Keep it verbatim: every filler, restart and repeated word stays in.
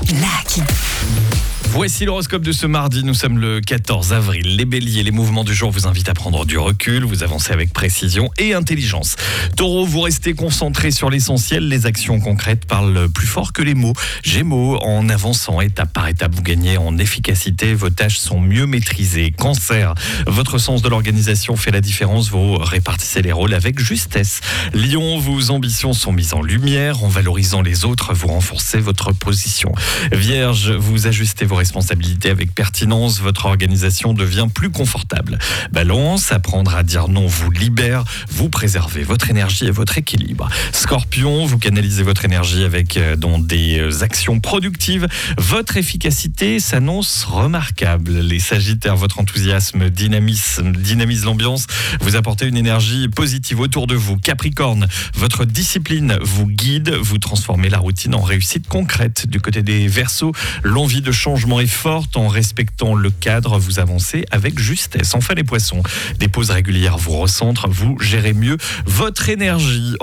Lucky. Voici l'horoscope de ce mardi, nous sommes le quatorze avril. Les béliers, les mouvements du jour vous invitent à prendre du recul, vous avancez avec précision et intelligence. Taureau, vous restez concentré sur l'essentiel, les actions concrètes parlent plus fort que les mots. Gémeaux, en avançant étape par étape, vous gagnez en efficacité, vos tâches sont mieux maîtrisées. Cancer, votre sens de l'organisation fait la différence, vous répartissez les rôles avec justesse. Lion, vos ambitions sont mises en lumière, en valorisant les autres, vous renforcez votre position. Vierge, vous ajustez vos responsabilités avec pertinence, votre organisation devient plus confortable. Balance, apprendre à dire non vous libère, vous préservez votre énergie et votre équilibre. Scorpion, vous canalisez votre énergie avec euh, dans des actions productives, votre efficacité s'annonce remarquable. Les Sagittaires, votre enthousiasme dynamise, dynamise l'ambiance, vous apportez une énergie positive autour de vous. Capricorne, votre discipline vous guide, vous transformez la routine en réussite concrète. Du côté des Verseaux, l'envie de changement est forte, en respectant le cadre, vous avancez avec justesse. Enfin les Poissons, des pauses régulières vous recentrent, vous gérez mieux votre énergie.